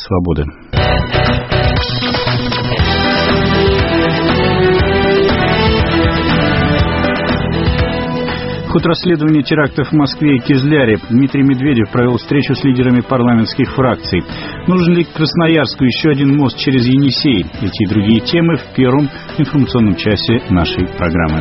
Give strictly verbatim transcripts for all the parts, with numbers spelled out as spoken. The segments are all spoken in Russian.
свободы. Ход расследования терактов в Москве и Кизляре. Дмитрий Медведев провел встречу с лидерами парламентских фракций. Нужен ли Красноярску еще один мост через Енисей? Эти и другие темы в первом информационном часе нашей программы.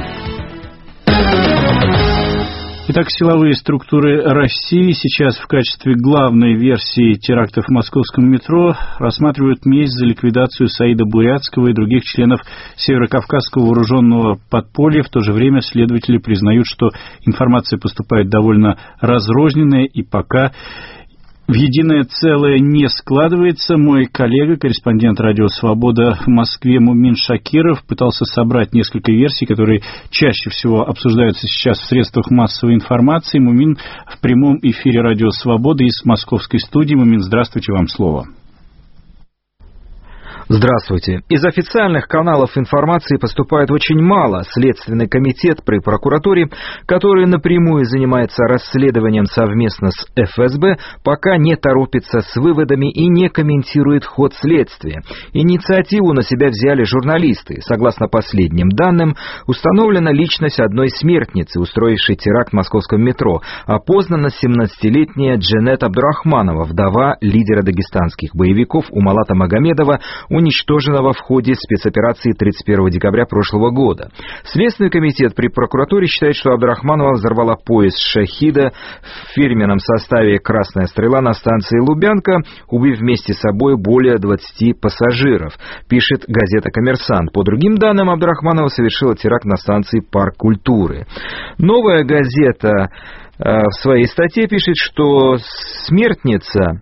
Итак, силовые структуры России сейчас в качестве главной версии терактов в московском метро рассматривают месть за ликвидацию Саида Бурятского и других членов Северокавказского вооруженного подполья. В то же время следователи признают, что информация поступает довольно разрозненная и пока в единое целое не складывается. Мой коллега, корреспондент «Радио Свобода» в Москве Мумин Шакиров пытался собрать несколько версий, которые чаще всего обсуждаются сейчас в средствах массовой информации. Мумин в прямом эфире «Радио Свобода» из московской студии. Мумин, здравствуйте, вам слово. Здравствуйте. Из официальных каналов информации поступает очень мало. Следственный комитет при прокуратуре, который напрямую занимается расследованием совместно с эф эс бэ, пока не торопится с выводами и не комментирует ход следствия. Инициативу на себя взяли журналисты. Согласно последним данным, установлена личность одной смертницы, устроившей теракт в московском метро. Опознана семнадцатилетняя Дженет Абдурахманова, вдова лидера дагестанских боевиков Умалата Магомедова, уничтоженного в ходе спецоперации тридцать первого декабря прошлого года. Следственный комитет при прокуратуре считает, что Абдурахманова взорвала поезд «Шахида» в фирменном составе «Красная стрела» на станции Лубянка, убив вместе с собой более двадцати пассажиров, пишет газета «Коммерсант». По другим данным, Абдурахманова совершила теракт на станции «Парк культуры». Новая газета э, в своей статье пишет, что смертница,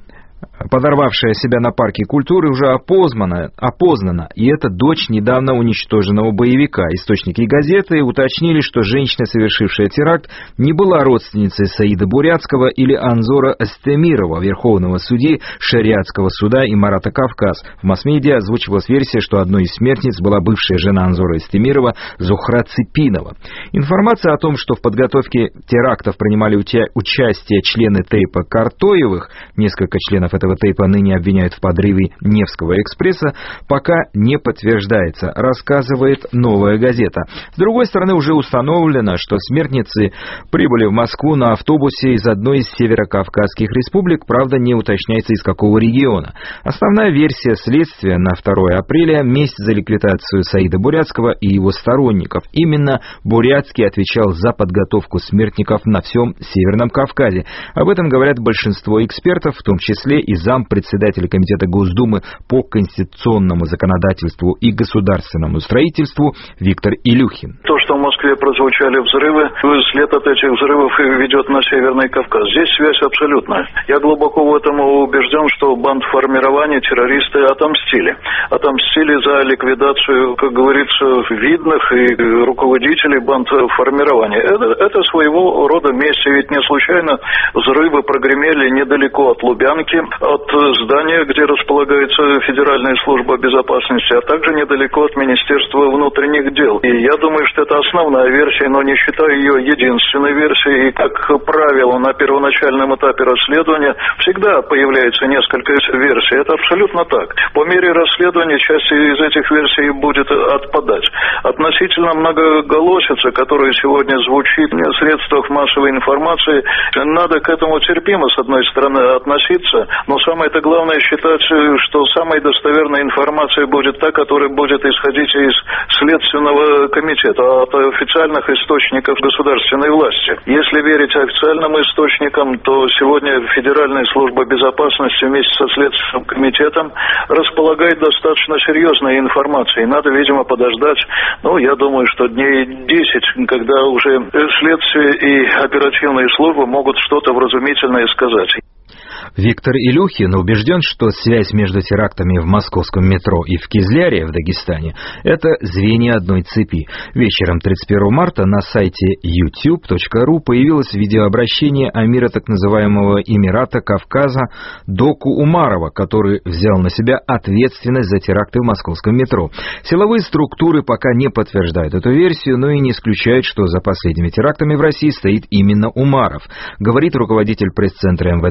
подорвавшая себя на парке культуры, уже опознана, опознана, и это дочь недавно уничтоженного боевика. Источники газеты уточнили, что женщина, совершившая теракт, не была родственницей Саида Бурятского или Анзора Астемирова, верховного судьи шариатского суда Имарата Кавказ. В масс-медиа озвучивалась версия, что одной из смертниц была бывшая жена Анзора Астемирова Зухра Цепинова. Информация о том, что в подготовке терактов принимали уча- участие члены тейпа Картоевых, несколько членов этого тейпа ныне обвиняют в подрыве Невского экспресса, пока не подтверждается, рассказывает «Новая газета». С другой стороны, уже установлено, что смертницы прибыли в Москву на автобусе из одной из северокавказских республик, правда, не уточняется, из какого региона. Основная версия следствия на второе апреля – месть за ликвидацию Саида Бурятского и его сторонников. Именно Бурятский отвечал за подготовку смертников на всем Северном Кавказе. Об этом говорят большинство экспертов, в том числе и зампредседателя Комитета Госдумы по конституционному законодательству и государственному строительству Виктор Илюхин. То, что в Москве прозвучали взрывы, след от этих взрывов ведет на Северный Кавказ. Здесь связь абсолютная. Я глубоко в этом убежден, что бандформирование террористы отомстили. Отомстили за ликвидацию, как говорится, видных и руководителей бандформирования. Это, это своего рода месть. Ведь не случайно взрывы прогремели недалеко от Лубянки, от здания, где располагается Федеральная служба безопасности, а также недалеко от Министерства внутренних дел. И я думаю, что это основная версия, но не считаю ее единственной версией. И, как правило, на первоначальном этапе расследования всегда появляется несколько версий. Это абсолютно так. По мере расследования часть из этих версий будет отпадать. Относительно многоголосицы, которая сегодня звучит в средствах массовой информации, надо к этому терпимо, с одной стороны, относиться, но самое-то главное считать, что самой достоверной информацией будет та, которая будет исходить из Следственного комитета, от официальных источников государственной власти. Если верить официальным источникам, то сегодня Федеральная служба безопасности вместе со Следственным комитетом располагает достаточно серьезной информацией. Надо, видимо, подождать, ну, я думаю, что дней десять, когда уже следствие и оперативные службы могут что-то вразумительное сказать. Виктор Илюхин убежден, что связь между терактами в московском метро и в Кизляре, в Дагестане, это звенья одной цепи. Вечером тридцать первого марта на сайте ютуб точка ру появилось видеообращение амира так называемого Эмирата Кавказа Доку Умарова, который взял на себя ответственность за теракты в московском метро. Силовые структуры пока не подтверждают эту версию, но и не исключают, что за последними терактами в России стоит именно Умаров, говорит руководитель пресс-центра эм вэ дэ России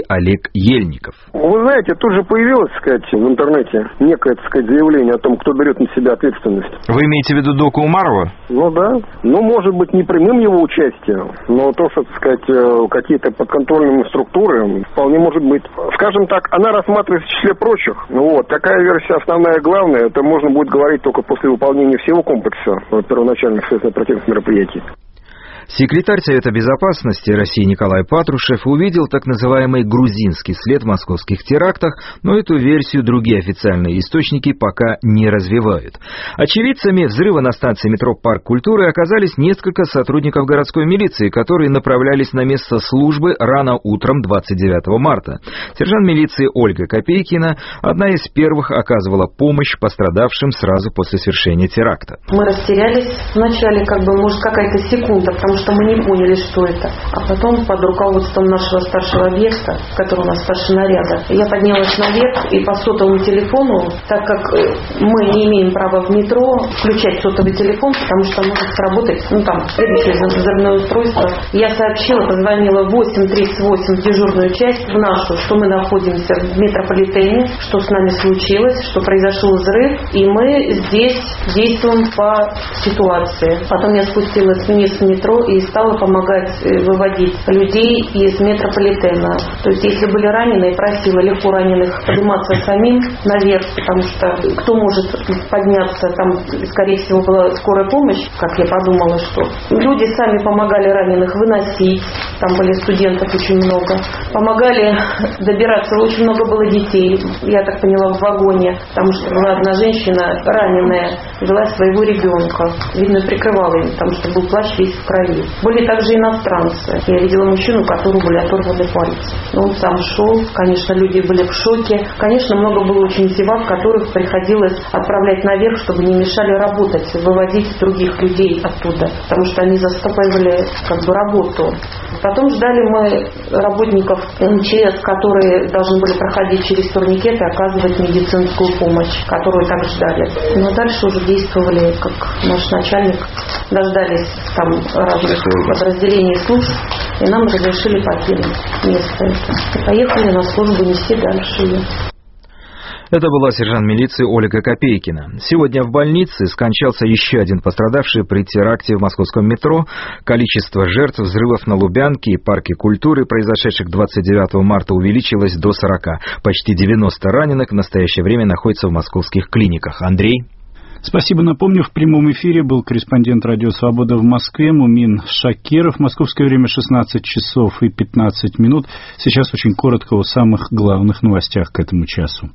Олег Ельников. Вы знаете, тут же появилось, так сказать, в интернете некое, так сказать, заявление о том, кто берет на себя ответственность. Вы имеете в виду Доку Умарова? Ну да. Ну, может быть, не прямым его участием, но то, что, так сказать, какие-то подконтрольные структуры, вполне может быть. Скажем так, она рассматривается в числе прочих. Ну вот, такая версия основная и главная, это можно будет говорить только после выполнения всего комплекса первоначальных следственно-оперативных мероприятий. Секретарь Совета Безопасности России Николай Патрушев увидел так называемый грузинский след в московских терактах, но эту версию другие официальные источники пока не развивают. Очевидцами взрыва на станции метро «Парк культуры» оказались несколько сотрудников городской милиции, которые направлялись на место службы рано утром двадцать девятого марта. Сержант милиции Ольга Копейкина одна из первых оказывала помощь пострадавшим сразу после совершения теракта. Мы растерялись вначале, как бы, может, какая-то секунда, потому что мы не поняли, что это. А потом под руководством нашего старшего объекта, который у нас старший наряда, я поднялась наверх и по сотовому телефону, так как мы не имеем права в метро включать сотовый телефон, потому что может сработать, ну там, следующее взрывное устройство, я сообщила, позвонила в восемь тридцать восемь в дежурную часть, в нашу, что мы находимся в метрополитене, что с нами случилось, что произошел взрыв, и мы здесь действуем по ситуации. Потом я спустилась вниз в метро и стала помогать выводить людей из метрополитена. То есть, если были раненые, просила легко раненых подниматься самим наверх, потому что кто может подняться, там, скорее всего, была скорая помощь, как я подумала, что люди сами помогали раненых выносить, там были студентов очень много, помогали добираться, очень много было детей, я так поняла, в вагоне, потому что была одна женщина раненая, вела своего ребенка, видно, прикрывала им, потому что был плащ весь в крови. Были также иностранцы. Я видела мужчину, у которого были оторваны пальцы. Он сам шел. Конечно, люди были в шоке. Конечно, много было очень зевак, которых приходилось отправлять наверх, чтобы не мешали работать, выводить других людей оттуда. Потому что они застопоривали как бы работу. Потом ждали мы работников эм че эс, которые должны были проходить через турникеты и оказывать медицинскую помощь, которую так ждали. Но дальше уже действовали, как наш начальник. Дождались там разных подразделений служб, и нам разрешили покинуть место это. И поехали на службу нести дальше ее. Это была сержант милиции Ольга Копейкина. Сегодня в больнице скончался еще один пострадавший при теракте в московском метро. Количество жертв взрывов на Лубянке и Парке культуры, произошедших двадцать девятого марта, увеличилось до сорока. Почти девяносто раненых в настоящее время находятся в московских клиниках. Андрей? Спасибо. Напомню, в прямом эфире был корреспондент «Радио Свобода» в Москве Мумин Шакиров. Московское время шестнадцать часов и пятнадцать минут. Сейчас очень коротко о самых главных новостях к этому часу.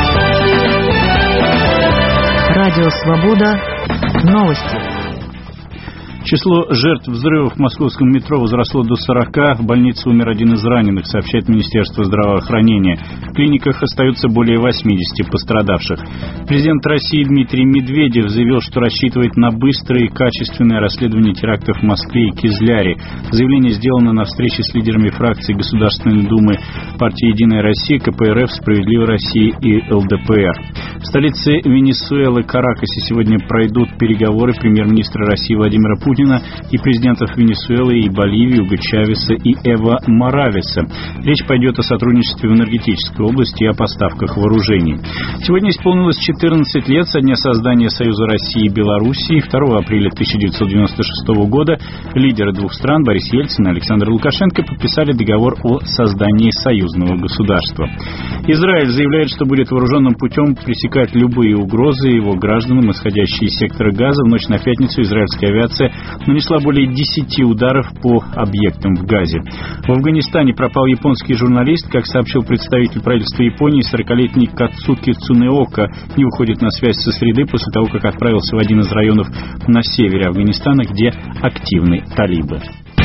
«Радио Свобода». Новости. Число жертв взрывов в московском метро возросло до сорока. В больнице умер один из раненых, сообщает Министерство здравоохранения. В клиниках остаются более восьмидесяти пострадавших. Президент России Дмитрий Медведев заявил, что рассчитывает на быстрое и качественное расследование терактов в Москве и Кизляре. Заявление сделано на встрече с лидерами фракций Государственной Думы партии «Единая Россия», ка пэ эр эф, «Справедливая Россия» и эл дэ пэ эр. В столице Венесуэлы Каракасе сегодня пройдут переговоры премьер-министра России Владимира Путина и президентов Венесуэлы и Боливии Уго Чавеса и Эво Моравеса. Речь пойдет о сотрудничестве в энергетической области и о поставках вооружений. Сегодня исполнилось четырнадцать лет со дня создания Союза России и Белоруссии. второго апреля тысяча девятьсот девяносто шестого года лидеры двух стран Борис Ельцин и Александр Лукашенко подписали договор о создании союзного государства. Израиль заявляет, что будет вооруженным путем пресекать любые угрозы его гражданам, исходящие из сектора Газа. В ночь на пятницу израильская авиация нанесла более десяти ударов по объектам в Газе. В Афганистане пропал японский журналист. Как сообщил представитель правительства Японии, сорокалетний Кацуки Цунеока не выходит на связь со среды после того, как отправился в один из районов на севере Афганистана, где активны талибы.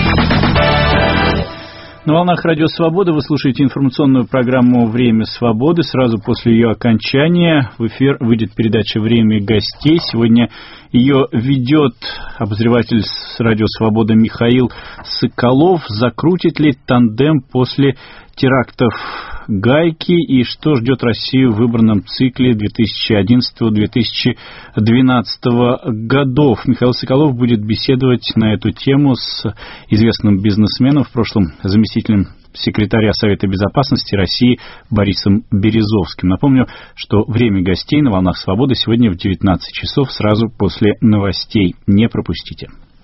На волнах «Радио Свобода» вы слушаете информационную программу «Время свободы». Сразу после ее окончания в эфир выйдет передача «Время гостей». Сегодня ее ведет обозреватель с «Радио Свобода» Михаил Соколов. Закрутит ли тандем после терактов гайки и что ждет Россию в выбранном цикле две тысячи одиннадцатого — две тысячи двенадцатого годов. Михаил Соколов будет беседовать на эту тему с известным бизнесменом, в прошлом заместителем секретаря Совета Безопасности России Борисом Березовским. Напомню, что время гостей на «Волнах Свободы» сегодня в девятнадцать часов, сразу после новостей. Не пропустите.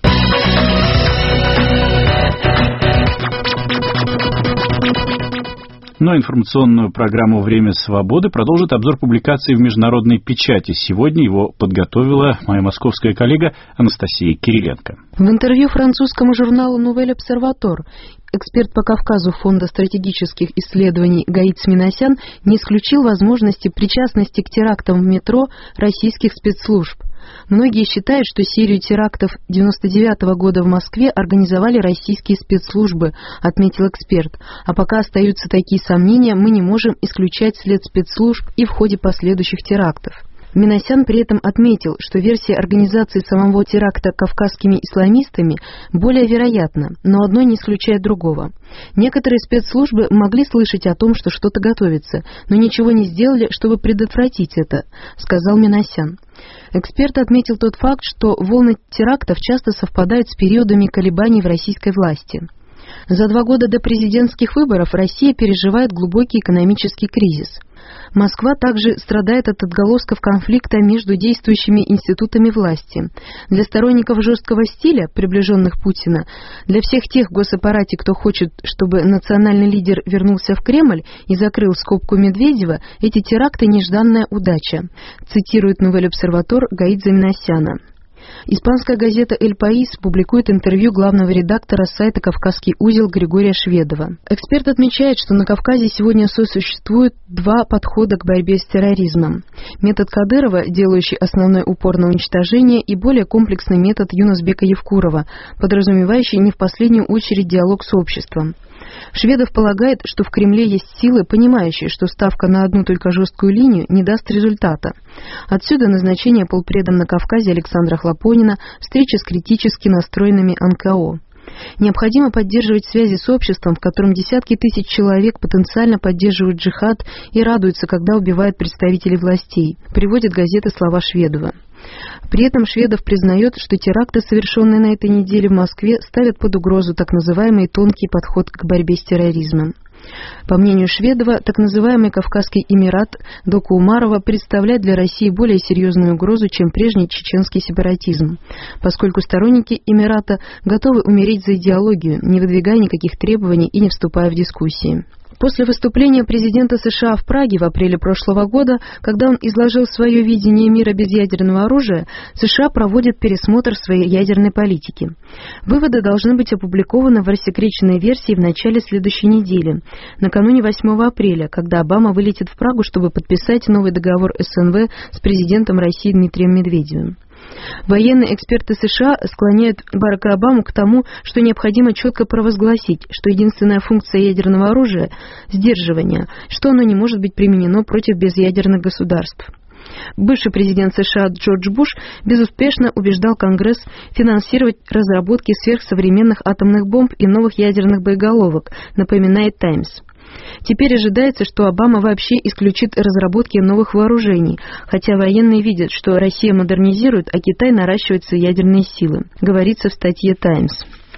Но информационную программу «Время свободы» продолжит обзор публикаций в международной печати. Сегодня его подготовила моя московская коллега Анастасия Кириленко. В интервью французскому журналу «Nouvel Observateur» эксперт по Кавказу Фонда стратегических исследований Гаит Минасян не исключил возможности причастности к терактам в метро российских спецслужб. Многие считают, что серию терактов девяносто девятого года в Москве организовали российские спецслужбы, отметил эксперт. А пока остаются такие сомнения, мы не можем исключать след спецслужб и в ходе последующих терактов. Минасян при этом отметил, что версия организации самого теракта кавказскими исламистами более вероятна, но одно не исключает другого. Некоторые спецслужбы могли слышать о том, что что-то готовится, но ничего не сделали, чтобы предотвратить это, сказал Минасян. Эксперт отметил тот факт, что волны терактов часто совпадают с периодами колебаний в российской власти. За два года до президентских выборов Россия переживает глубокий экономический кризис. Москва также страдает от отголосков конфликта между действующими институтами власти. Для сторонников жесткого стиля, приближенных Путина, для всех тех в госаппарате, кто хочет, чтобы национальный лидер вернулся в Кремль и закрыл скобку Медведева, эти теракты – нежданная удача, цитирует Nouvel Observateur Гаидза Минасяна. Испанская газета «Эль Паис» публикует интервью главного редактора сайта «Кавказский узел» Григория Шведова. Эксперт отмечает, что на Кавказе сегодня сосуществует два подхода к борьбе с терроризмом. Метод Кадырова, делающий основной упор на уничтожение, и более комплексный метод Юнусбека Евкурова, подразумевающий не в последнюю очередь диалог с обществом. Шведов полагает, что в Кремле есть силы, понимающие, что ставка на одну только жесткую линию не даст результата. Отсюда назначение полпредом на Кавказе Александра Хлопонина, встреча с критически настроенными эн ка о. Необходимо поддерживать связи с обществом, в котором десятки тысяч человек потенциально поддерживают джихад и радуются, когда убивают представителей властей, приводит газета слова Шведова. При этом Шведов признает, что теракты, совершенные на этой неделе в Москве, ставят под угрозу так называемый тонкий подход к борьбе с терроризмом. По мнению Шведова, так называемый Кавказский Эмират Дока Умарова представляет для России более серьезную угрозу, чем прежний чеченский сепаратизм, поскольку сторонники Эмирата готовы умереть за идеологию, не выдвигая никаких требований и не вступая в дискуссии. После выступления президента США в Праге в апреле прошлого года, когда он изложил свое видение мира без ядерного оружия, США проводят пересмотр своей ядерной политики. Выводы должны быть опубликованы в рассекреченной версии в начале следующей недели, накануне восьмого апреля, когда Обама вылетит в Прагу, чтобы подписать новый договор эс эн вэ с президентом России Дмитрием Медведевым. Военные эксперты США склоняют Барака Обаму к тому, что необходимо четко провозгласить, что единственная функция ядерного оружия – сдерживание, что оно не может быть применено против безъядерных государств. Бывший президент США Джордж Буш безуспешно убеждал Конгресс финансировать разработки сверхсовременных атомных бомб и новых ядерных боеголовок, напоминает «Таймс». Теперь ожидается, что Обама вообще исключит разработки новых вооружений, хотя военные видят, что Россия модернизирует, а Китай наращивает свои ядерные силы, говорится в статье «Таймс».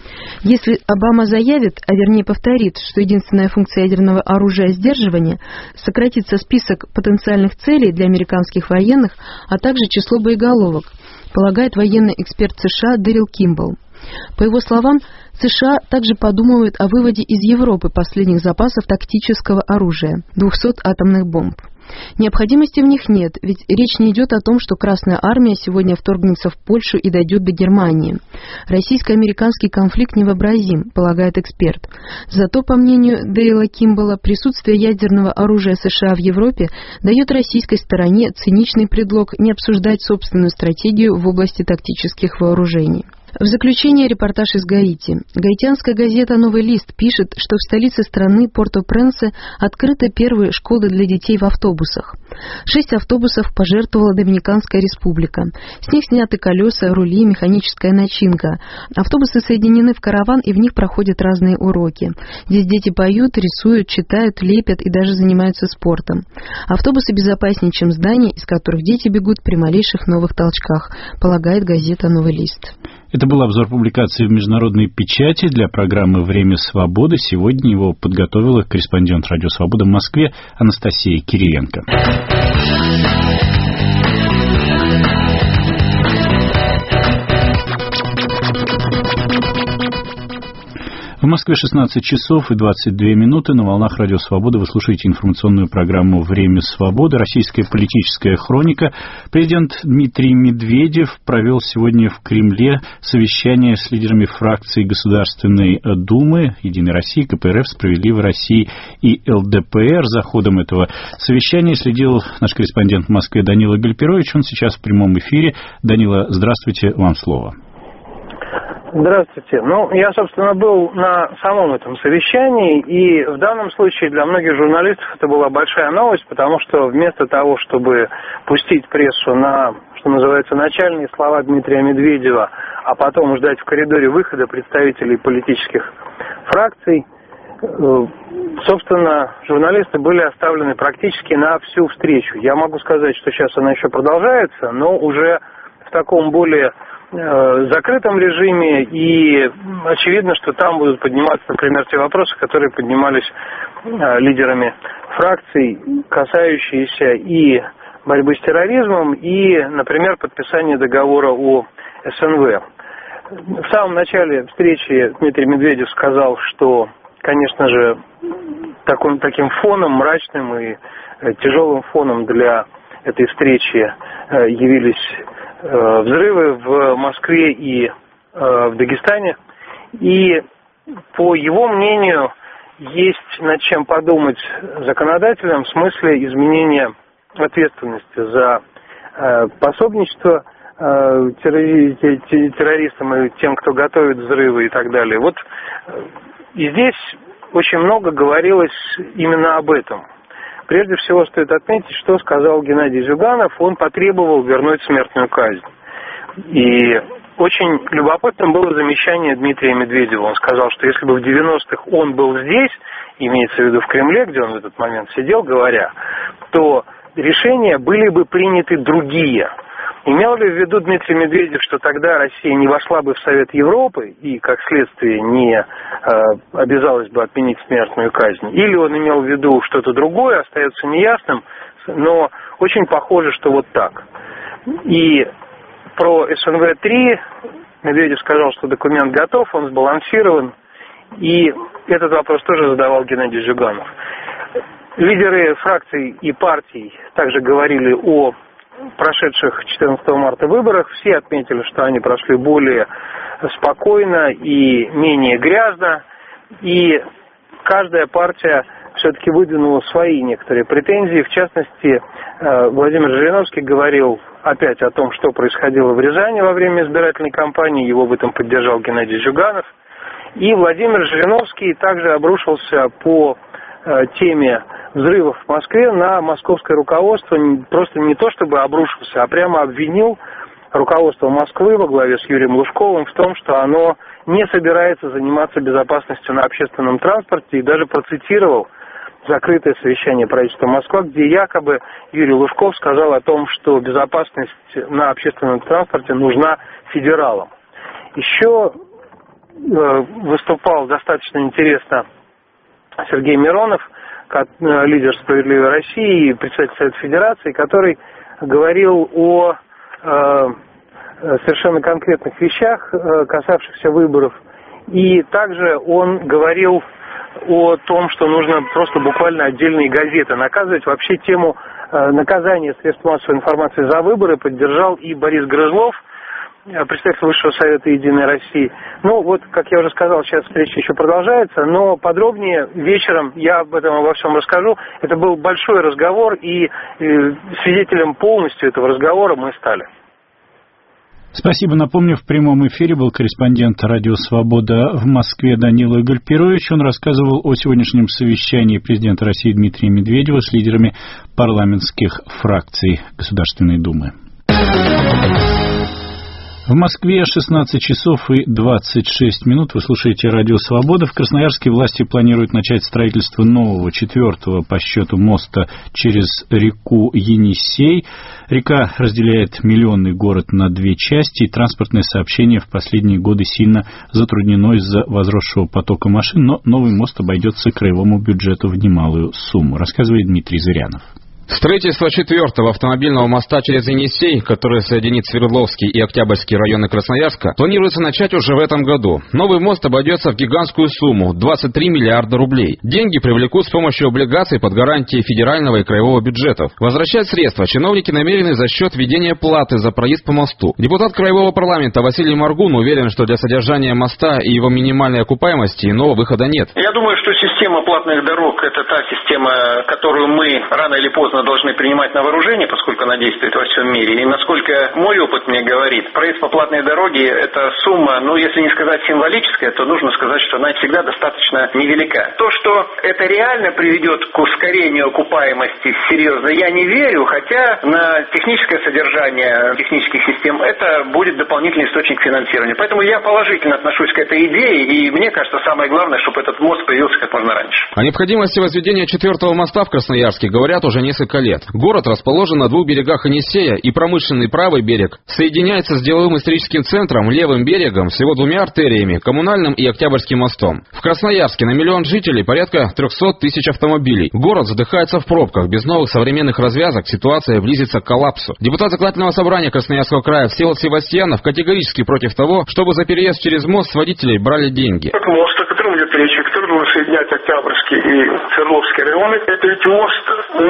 Если Обама заявит, а вернее повторит, что единственная функция ядерного оружия – сдерживание, сократится список потенциальных целей для американских военных, а также число боеголовок, полагает военный эксперт США Дэрил Кимбл. По его словам, США также подумывают о выводе из Европы последних запасов тактического оружия – двухсот атомных бомб. Необходимости в них нет, ведь речь не идет о том, что Красная Армия сегодня вторгнется в Польшу и дойдет до Германии. Российско-американский конфликт невообразим, полагает эксперт. Зато, по мнению Дейла Кимбала, присутствие ядерного оружия США в Европе дает российской стороне циничный предлог не обсуждать собственную стратегию в области тактических вооружений. В заключение репортаж из Гаити. Гаитянская газета «Новый лист» пишет, что в столице страны Порто-Пренсе открыты первые школы для детей в автобусах. Шесть автобусов пожертвовала Доминиканская республика. С них сняты колеса, рули, механическая начинка. Автобусы соединены в караван, и в них проходят разные уроки. Здесь дети поют, рисуют, читают, лепят и даже занимаются спортом. Автобусы безопаснее, чем здания, из которых дети бегут при малейших новых толчках, полагает газета «Новый лист». Это был обзор публикации в международной печати для программы «Время свободы». Сегодня его подготовила корреспондент «Радио Свобода» в Москве Анастасия Кириенко. В Москве шестнадцать часов и двадцать две минуты. На волнах Радио Свобода вы слушаете информационную программу «Время свободы». Российская политическая хроника. Президент Дмитрий Медведев провел сегодня в Кремле совещание с лидерами фракций Государственной Думы, Единой России, ка пэ эр эф, Справедливой России и эл дэ пэ эр. За ходом этого совещания следил наш корреспондент в Москве Данила Гальперович. Он сейчас в прямом эфире. Данила, здравствуйте, вам слово. Здравствуйте. Ну, я, собственно, был на самом этом совещании, и в данном случае для многих журналистов это была большая новость, потому что вместо того, чтобы пустить прессу на, что называется, начальные слова Дмитрия Медведева, а потом ждать в коридоре выхода представителей политических фракций, собственно, журналисты были оставлены практически на всю встречу. Я могу сказать, что сейчас она еще продолжается, но уже в таком более закрытом режиме, и очевидно, что там будут подниматься, например, те вопросы, которые поднимались лидерами фракций, касающиеся и борьбы с терроризмом, и, например, подписания договора о эс эн вэ. В самом начале встречи Дмитрий Медведев сказал, что, конечно же, таким, таким фоном, мрачным и тяжелым фоном для этой встречи явились взрывы в Москве и в Дагестане. И, по его мнению, есть над чем подумать законодателям в смысле изменения ответственности за пособничество террористам и тем, кто готовит взрывы и так далее. Вот и здесь очень много говорилось именно об этом. Прежде всего стоит отметить, что сказал Геннадий Зюганов. Он потребовал вернуть смертную казнь. И очень любопытным было замечание Дмитрия Медведева. Он сказал, что если бы в девяностых он был здесь, имеется в виду в Кремле, где он в этот момент сидел, говоря, то решения были бы приняты другие. Имел ли в виду Дмитрий Медведев, что тогда Россия не вошла бы в Совет Европы и, как следствие, не э, обязалась бы отменить смертную казнь? Или он имел в виду что-то другое, остается неясным, но очень похоже, что вот так. И про эс эн вэ три Медведев сказал, что документ готов, он сбалансирован, и этот вопрос тоже задавал Геннадий Зюганов. Лидеры фракций и партий также говорили о прошедших четырнадцатого марта выборах. Все отметили, что они прошли более спокойно и менее грязно. И каждая партия все-таки выдвинула свои некоторые претензии. В частности, Владимир Жириновский говорил опять о том, что происходило в Рязани во время избирательной кампании. Его в этом поддержал Геннадий Зюганов. И Владимир Жириновский также обрушился по теме взрывов в Москве на московское руководство, просто не то чтобы обрушился, а прямо обвинил руководство Москвы во главе с Юрием Лужковым в том, что оно не собирается заниматься безопасностью на общественном транспорте, и даже процитировал закрытое совещание правительства Москвы, где якобы Юрий Лужков сказал о том, что безопасность на общественном транспорте нужна федералам. Еще э, выступал достаточно интересно Сергей Миронов, лидер «Справедливой России» и председатель Совета Федерации, который говорил о э, совершенно конкретных вещах, э, касавшихся выборов. И также он говорил о том, что нужно просто буквально отдельные газеты наказывать. Вообще тему э, наказания средств массовой информации за выборы поддержал и Борис Грызлов, представитель Высшего Совета Единой России. Ну, вот, как я уже сказал, сейчас встреча еще продолжается, но подробнее вечером я об этом обо всем расскажу. Это был большой разговор, и э, свидетелем полностью этого разговора мы стали. Спасибо. Напомню, в прямом эфире был корреспондент «Радио Свобода» в Москве Данила Гальперович. Он рассказывал о сегодняшнем совещании президента России Дмитрия Медведева с лидерами парламентских фракций Государственной Думы. В Москве шестнадцать часов и двадцать шесть минут. Вы слушаете Радио Свобода. В Красноярске власти планируют начать строительство нового, четвертого по счету моста через реку Енисей. Река разделяет миллионный город на две части, и транспортное сообщение в последние годы сильно затруднено из-за возросшего потока машин, но новый мост обойдется краевому бюджету в немалую сумму, рассказывает Дмитрий Зырянов. Строительство четвертого автомобильного моста через Енисей, который соединит Свердловский и Октябрьский районы Красноярска, планируется начать уже в этом году. Новый мост обойдется в гигантскую сумму – двадцать три миллиарда рублей. Деньги привлекут с помощью облигаций под гарантией федерального и краевого бюджетов. Возвращать средства чиновники намерены за счет введения платы за проезд по мосту. Депутат краевого парламента Василий Моргун уверен, что для содержания моста и его минимальной окупаемости иного выхода нет. Я думаю, что система платных дорог – это та система, которую мы рано или поздно должны принимать на вооружение, поскольку она действует во всем мире. И насколько мой опыт мне говорит, проезд по платной дороге – это сумма, ну, если не сказать символическая, то нужно сказать, что она всегда достаточно невелика. То, что это реально приведет к ускорению окупаемости, серьезно, я не верю, хотя на техническое содержание технических систем это будет дополнительный источник финансирования. Поэтому я положительно отношусь к этой идее, и мне кажется, самое главное, чтобы этот мост появился как можно раньше. О необходимости возведения четвертого моста в Красноярске говорят уже несколько лет. Город расположен на двух берегах Енисея, и промышленный правый берег соединяется с деловым историческим центром, левым берегом, всего двумя артериями, Коммунальным и Октябрьским мостом. В Красноярске на миллион жителей порядка триста тысяч автомобилей. Город задыхается в пробках. Без новых современных развязок ситуация близится к коллапсу. Депутат Законодательного собрания Красноярского края Всеволод Севастьянов категорически против того, чтобы за переезд через мост с водителей брали деньги. Как мост, о котором идет речь, который должен соединять Октябрьский и Свердловский районы, это ведь мост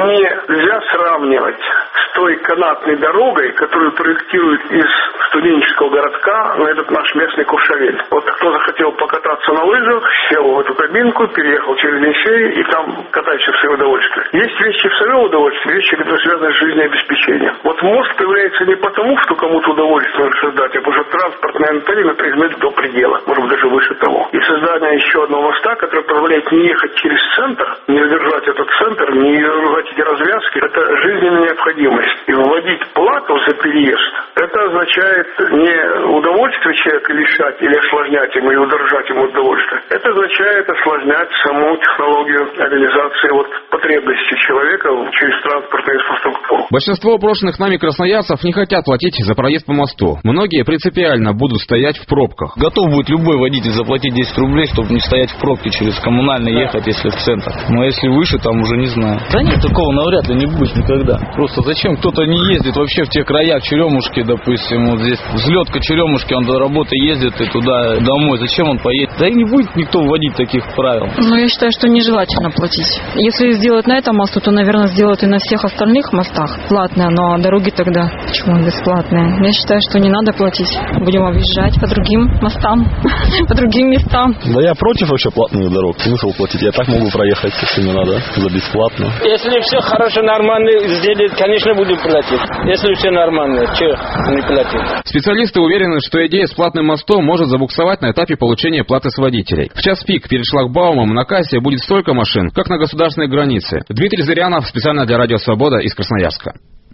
нельзя сравнивать с той канатной дорогой, которую проектируют из студенческого городка на этот наш местный Куршавель. Вот кто захотел покататься на лыжах, сел в эту кабинку, переехал через Енисей и там катайся в свое удовольствие. Есть вещи в свое удовольствие, вещи, которые связаны с жизнеобеспечением. Вот мост появляется не потому, что кому-то удовольствие надо создать, а потому что транспортная артерия напряжена до предела, может быть, даже выше того. И создание еще одного моста, который позволяет не ехать через центр, не задержать этот центр, не разрушать эти развязки, это жизненная необходимость. И вводить плату за переезд, это означает не удовольствие человека лишать или осложнять ему и удержать ему удовольствие. Это означает осложнять саму технологию реализации вот, потребностей человека через транспортную инфраструктуру. Большинство опрошенных нами красноярцев не хотят платить за проезд по мосту. Многие принципиально будут стоять в пробках. Готов будет любой водитель заплатить десять рублей, чтобы не стоять в пробке через Коммунальный, да. Ехать, если в центр. Но если выше, там уже не знаю. Да нет, такого навряд ли не будет никогда. Просто зачем кто-то не ездит вообще в те края, в Черемушки, допустим, вот здесь взлетка Черемушки, он до работы ездит и туда домой. Зачем он поедет? Да и не будет никто вводить таких правил. Ну, я считаю, что нежелательно платить. Если сделать на этом мосту, то, наверное, сделают и на всех остальных мостах платные, но дороги тогда почему бесплатные? Я считаю, что не надо платить. Будем объезжать по другим мостам, по другим местам. Да я против вообще платных дорог. Смысл платить? Я так могу проехать, если не надо, за бесплатно. Если все хорошо, нормально сделать, конечно, будем платить. Если все нормально, что не платить? Специалисты уверены, что идея с платным мостом может забуксовать на этапе получения платы с водителей. В час пик перед шлагбаумом на кассе будет столько машин, как на государственной границе. Дмитрий Зырянов, специально для Радио Свобода из Красноярска.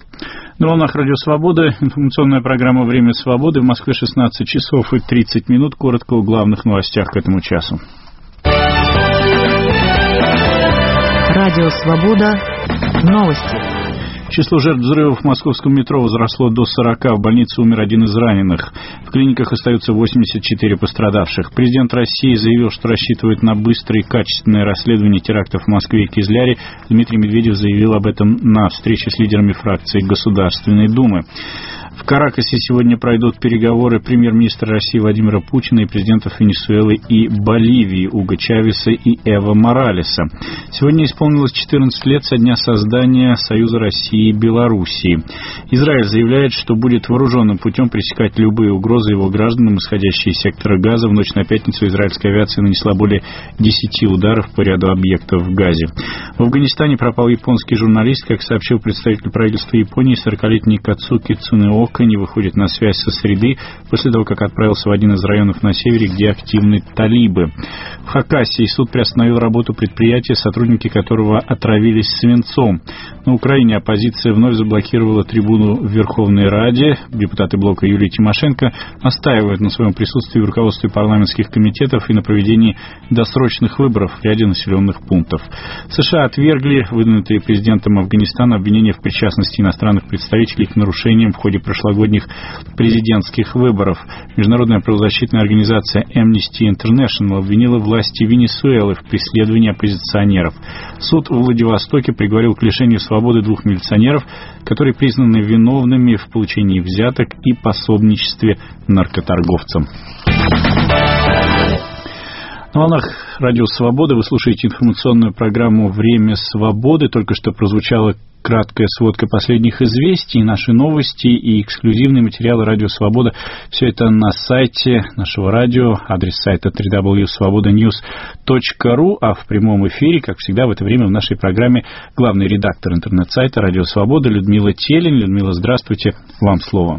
На волнах Радио Свобода, информационная программа «Время свободы». В Москве шестнадцать часов и тридцать минут. Коротко о главных новостях к этому часу. Радио Свобода. Новости. Число жертв взрывов в московском метро возросло до сорока. В больнице умер один из раненых. В клиниках остаются восемьдесят четыре пострадавших. Президент России заявил, что рассчитывает на быстрое и качественное расследование терактов в Москве и Кизляре. Дмитрий Медведев заявил об этом на встрече с лидерами фракции Государственной Думы. В Каракасе сегодня пройдут переговоры премьер-министра России Владимира Путина и президентов Венесуэлы и Боливии Уго Чавеса и Эво Моралеса. Сегодня исполнилось четырнадцать лет со дня создания Союза России и Белоруссии. Израиль заявляет, что будет вооруженным путем пресекать любые угрозы его гражданам, исходящие из сектора Газа. В ночь на пятницу израильская авиация нанесла более десяти ударов по ряду объектов в Газе. В Афганистане пропал японский журналист, как сообщил представитель правительства Японии, сорокалетний Кацуки Цунео. одиноко, не выходит на связь со среды после того, как отправился в один из районов на севере, где активны талибы. В Хакасии суд приостановил работу предприятия, сотрудники которого отравились свинцом. На Украине оппозиция вновь заблокировала трибуну в Верховной Раде. Депутаты блока Юлия Тимошенко настаивают на своем присутствии в руководстве парламентских комитетов и на проведении досрочных выборов в ряде населенных пунктов. США отвергли выдвинутые президентом Афганистана обвинения в причастности иностранных представителей к нарушениям в ходе прошлогодних президентских выборов. Международная правозащитная организация Amnesty International обвинила власти Венесуэлы в преследовании оппозиционеров. Суд в Владивостоке приговорил к лишению свободы двух милиционеров, которые признаны виновными в получении взяток и пособничестве наркоторговцам. На волнах Радио Свобода вы слушаете информационную программу «Время свободы». Только что прозвучала краткая сводка последних известий, наши новости и эксклюзивные материалы Радио Свобода. Все это на сайте нашего радио, адрес сайта дабл ю дабл ю дабл ю точка свобода ньюс точка ру, а в прямом эфире, как всегда, в это время в нашей программе главный редактор интернет-сайта Радио Свобода Людмила Телень. Людмила, здравствуйте, вам слово.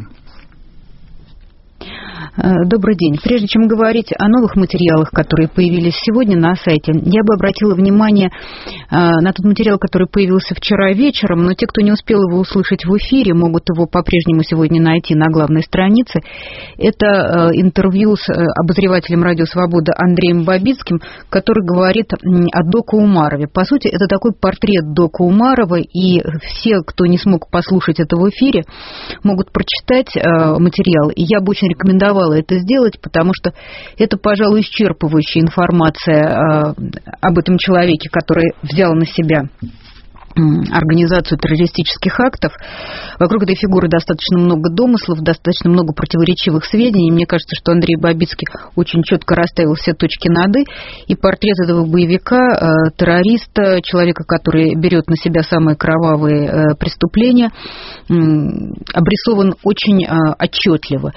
Добрый день. Прежде чем говорить о новых материалах, которые появились сегодня на сайте, я бы обратила внимание на тот материал, который появился вчера вечером, но те, кто не успел его услышать в эфире, могут его по-прежнему сегодня найти на главной странице. Это интервью с обозревателем Радио Свобода Андреем Бабицким, который говорит о Доку Умарове. По сути, это такой портрет Дока Умарова, и все, кто не смог послушать это в эфире, могут прочитать материал. И я бы очень рекомендовала это сделать, потому что это, пожалуй, исчерпывающая информация э, об этом человеке, который взял на себя организацию террористических актов. Вокруг этой фигуры достаточно много домыслов, достаточно много противоречивых сведений. Мне кажется, что Андрей Бабицкий очень четко расставил все точки над «и», и портрет этого боевика, террориста, человека, который берет на себя самые кровавые преступления, обрисован очень отчетливо.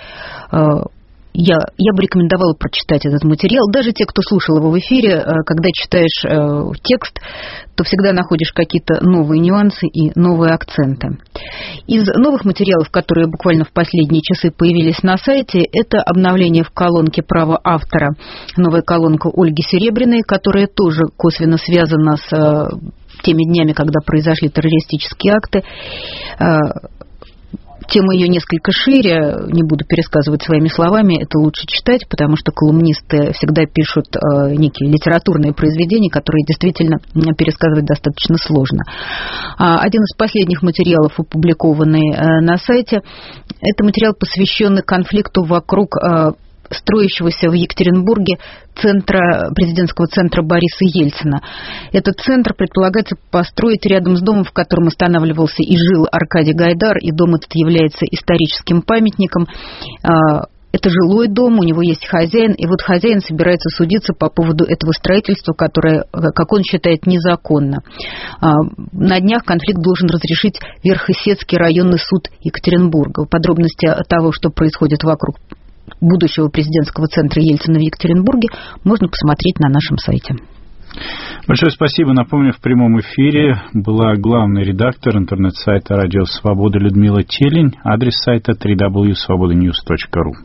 Я, я бы рекомендовала прочитать этот материал. Даже те, кто слушал его в эфире, когда читаешь э, текст, то всегда находишь какие-то новые нюансы и новые акценты. Из новых материалов, которые буквально в последние часы появились на сайте, это обновление в колонке «Право автора», новая колонка Ольги Серебряной, которая тоже косвенно связана с э, теми днями, когда произошли террористические акты. Э, Тема ее несколько шире, не буду пересказывать своими словами, это лучше читать, потому что колумнисты всегда пишут э, некие литературные произведения, которые действительно пересказывать достаточно сложно. А, один из последних материалов, опубликованный э, на сайте, это материал, посвященный конфликту вокруг э, строящегося в Екатеринбурге центра, президентского центра Бориса Ельцина. Этот центр предполагается построить рядом с домом, в котором останавливался и жил Аркадий Гайдар, и дом этот является историческим памятником. Это жилой дом, у него есть хозяин, и вот хозяин собирается судиться по поводу этого строительства, которое, как он считает, незаконно. На днях конфликт должен разрешить Верхесецкий районный суд Екатеринбурга. Подробности того, что происходит вокруг будущего президентского центра Ельцина в Екатеринбурге, можно посмотреть на нашем сайте. Большое спасибо. Напомню, в прямом эфире была главный редактор интернет-сайта Радио Свобода Людмила Телень. Адрес сайта дабл ю дабл ю дабл ю точка свобода ньюс точка ру.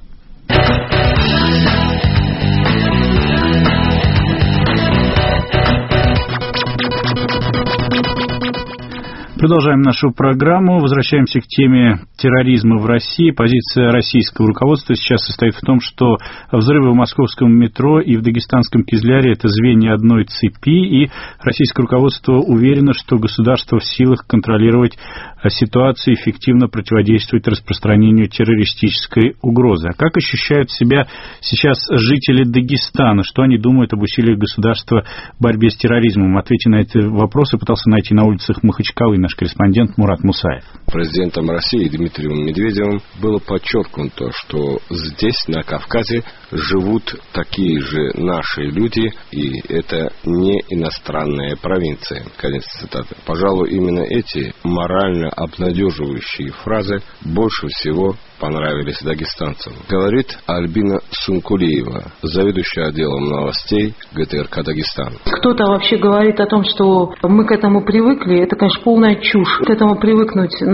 Продолжаем нашу программу. Возвращаемся к теме терроризма в России. Позиция российского руководства сейчас состоит в том, что взрывы в московском метро и в дагестанском Кизляре – это звенья одной цепи, и российское руководство уверено, что государство в силах контролировать ситуацию и эффективно противодействовать распространению террористической угрозы. А как ощущают себя сейчас жители Дагестана? Что они думают об усилиях государства в борьбе с терроризмом? Ответы на эти вопросы пытался найти на улицах Махачкалы наш корреспондент Мурат Мусаев. Президентом России Дмитрием Медведевым было подчеркнуто, что здесь, на Кавказе, живут такие же наши люди, и это не иностранная провинция. Конец цитаты. Пожалуй, именно эти морально обнадеживающие фразы больше всего понравились дагестанцам. Говорит Альбина Сункулиева, заведующая отделом новостей ГТРК Дагестан. Кто-то вообще говорит о том, что мы к этому привыкли. Это, конечно, полная чушь. К этому привыкнуть на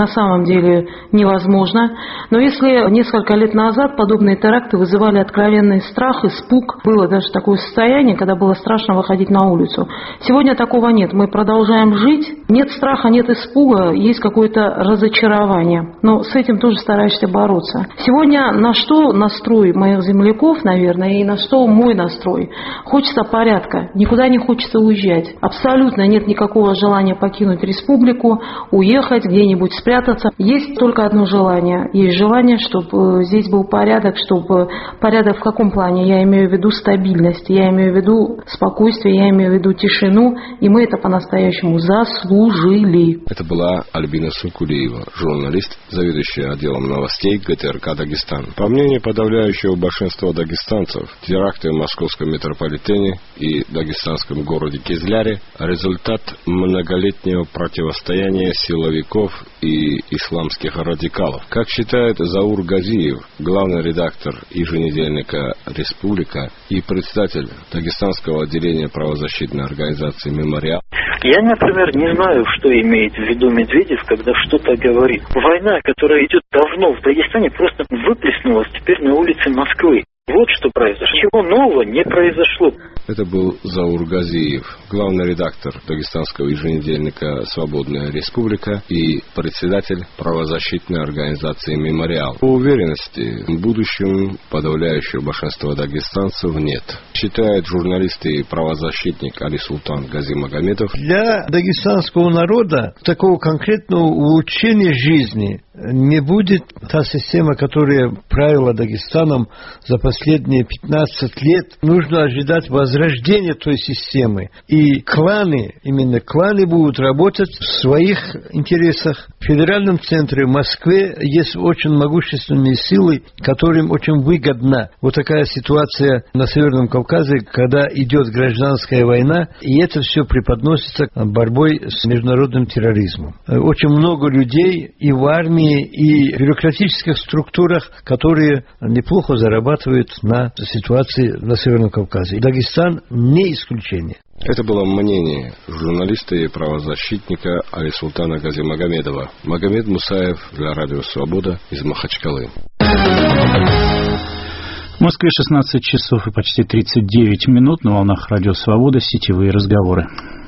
самом деле невозможно. Но если несколько лет назад подобные теракты вызывали откровенный страх, испуг, было даже такое состояние, когда было страшно выходить на улицу. Сегодня такого нет. Мы продолжаем жить. Нет страха, нет испуга, есть какое-то разочарование. Но с этим тоже стараешься бороться. Сегодня на что настрой моих земляков, наверное, и на что мой настрой? Хочется порядка. Никуда не хочется уезжать. Абсолютно нет никакого желания покинуть республику, уехать, где-нибудь спрятаться. Есть только одно желание. Есть желание, чтобы здесь был порядок, чтобы порядок в каком плане? Я имею в виду стабильность, я имею в виду спокойствие, я имею в виду тишину, и мы это по-настоящему заслужили. Это была Альбина Сукулиева, журналист, заведующая отделом новостей ГТРК Дагестан. По мнению подавляющего большинства дагестанцев, теракты в московском метрополитене и дагестанском городе Кизляре – результат многолетнего противостояния силовиков и исламских радикалов. Как считает Заур Газиев, главный редактор еженедельника «Республика» и председатель Дагестанского отделения правозащитной организации «Мемориал». Я, например, не знаю, что имеет в виду Медведев, когда что-то говорит. Война, которая идет давно в Дагестане, просто выплеснулась теперь на улице Москвы. Вот что произошло. Ничего нового не произошло. Это был Заур Газиев, главный редактор дагестанского еженедельника «Свободная республика» и председатель правозащитной организации «Мемориал». По уверенности, в будущем подавляющего большинства дагестанцев нет. Считает журналист и правозащитник Али Султан Гази Магомедов. Для дагестанского народа такого конкретного улучшения жизни не будет та система, которая правила Дагестаном за последние пятнадцать лет. Нужно ожидать возрождения той системы. И кланы, именно кланы будут работать в своих интересах. В федеральном центре в Москве есть очень могущественные силы, которым очень выгодна вот такая ситуация на Северном Кавказе, когда идет гражданская война, и это все преподносится борьбой с международным терроризмом. Очень много людей и в армии, и в бюрократических структурах, которые неплохо зарабатывают на ситуации на Северном Кавказе. И Дагестан не исключение. Это было мнение журналиста и правозащитника Али Султана Гази Магомедова. Магомед Мусаев для Радио Свобода из Махачкалы. В Москве шестнадцать часов и почти тридцать девять минут. На волнах Радио Свобода сетевые разговоры.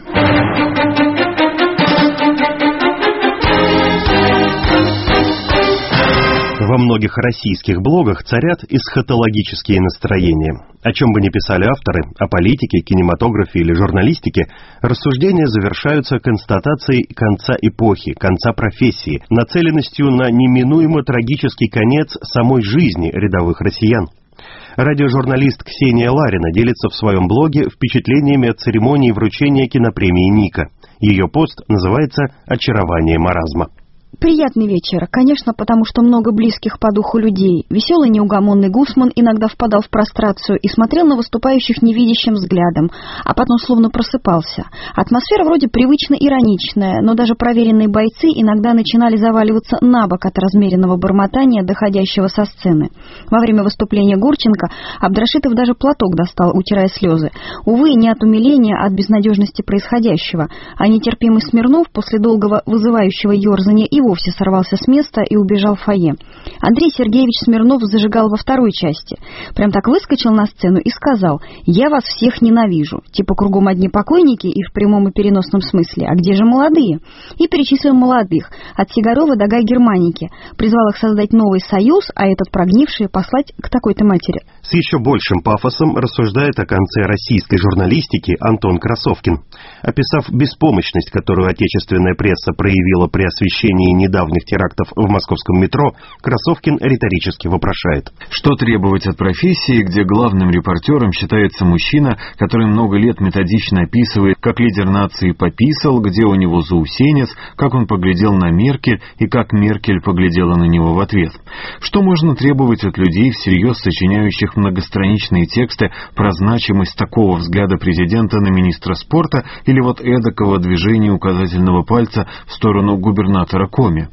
Во многих российских блогах царят эсхатологические настроения. О чем бы ни писали авторы, о политике, кинематографе или журналистике, рассуждения завершаются констатацией конца эпохи, конца профессии, нацеленностью на неминуемо трагический конец самой жизни рядовых россиян. Радиожурналист Ксения Ларина делится в своем блоге впечатлениями от церемонии вручения кинопремии «Ника». Ее пост называется «Очарование маразма». Приятный вечер, конечно, потому что много близких по духу людей. Веселый неугомонный Гусман иногда впадал в прострацию и смотрел на выступающих невидящим взглядом, а потом словно просыпался. Атмосфера вроде привычно ироничная, но даже проверенные бойцы иногда начинали заваливаться на бок от размеренного бормотания, доходящего со сцены. Во время выступления Гурченко Абдрашитов даже платок достал, утирая слезы. Увы, не от умиления, а от безнадежности происходящего. А нетерпимый Смирнов после долгого вызывающего ерзания и вовсе сорвался с места и убежал в фойе. Андрей Сергеевич Смирнов зажигал во второй части. Прям так выскочил на сцену и сказал: «Я вас всех ненавижу. Типа кругом одни покойники и в прямом и переносном смысле. А где же молодые?» И перечислил молодых, от Сигарова до Гай Германики. Призвал их создать новый союз, а этот прогнивший послать к такой-то матери. С еще большим пафосом рассуждает о конце российской журналистики Антон Красовкин. Описав беспомощность, которую отечественная пресса проявила при освещении недавних терактов в московском метро, Красовкин риторически вопрошает: что требовать от профессии, где главным репортером считается мужчина, который много лет методично описывает, как лидер нации пописал, где у него заусенец, как он поглядел на Меркель и как Меркель поглядела на него в ответ? Что можно требовать от людей, всерьез сочиняющих многостраничные тексты про значимость такого взгляда президента на министра спорта или вот эдакого движения указательного пальца в сторону губернатора Коми?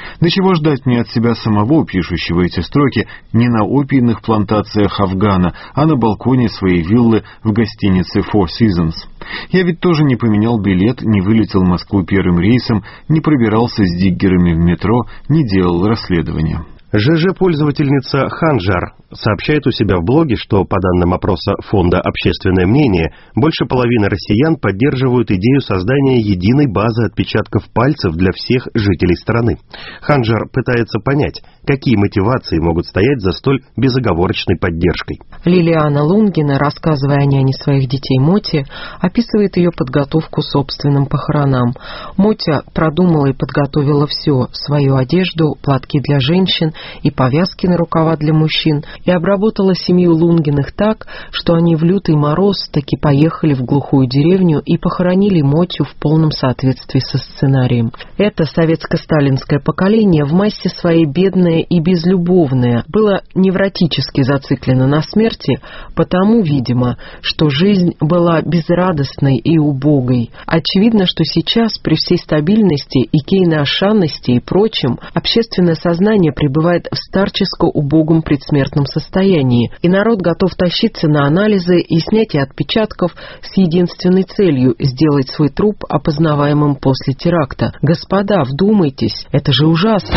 Да чего ждать мне от себя самого, пишущего эти строки, не на опийных плантациях Афгана, а на балконе своей виллы в гостинице Four Seasons. Я ведь тоже не поменял билет, не вылетел в Москву первым рейсом, не пробирался с диггерами в метро, не делал расследования. ЖЖ-пользовательница Ханжар сообщает у себя в блоге, что по данным опроса фонда «Общественное мнение», больше половины россиян поддерживают идею создания единой базы отпечатков пальцев для всех жителей страны. Ханжар пытается понять, какие мотивации могут стоять за столь безоговорочной поддержкой. Лилиана Лунгина, рассказывая о няне своих детей Моти, описывает ее подготовку к собственным похоронам. Мотя продумала и подготовила все: свою одежду, платки для женщин и повязки на рукава для мужчин, и обработала семью Лунгиных так, что они в лютый мороз таки поехали в глухую деревню и похоронили Мотю в полном соответствии со сценарием. Это советско-сталинское поколение в массе своей бедное и безлюбовное было невротически зациклено на смерти, потому, видимо, что жизнь была безрадостной и убогой. Очевидно, что сейчас, при всей стабильности и кейноошанности и прочем, общественное сознание пребывает в старческо-убогом предсмертном состоянии, и народ готов тащиться на анализы и снятие отпечатков с единственной целью — сделать свой труп опознаваемым после теракта. Господа, вдумайтесь, это же ужасно!